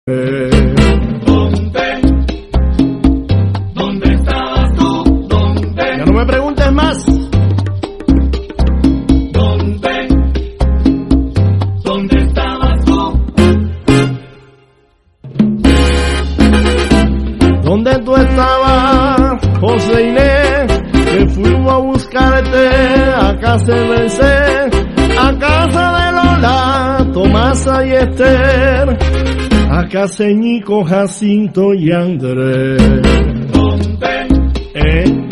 ¿Dónde estabas tú? ¿Dónde? Ya no me preguntes más. ¿Dónde estabas tú? ¿Dónde tú estabas, José Inés? Que fuimos a buscarte a casa de Merced, a casa de Lola, Tomasa y Esther, a casa de Ñico, Jacinto y Andrés. ¿Dónde?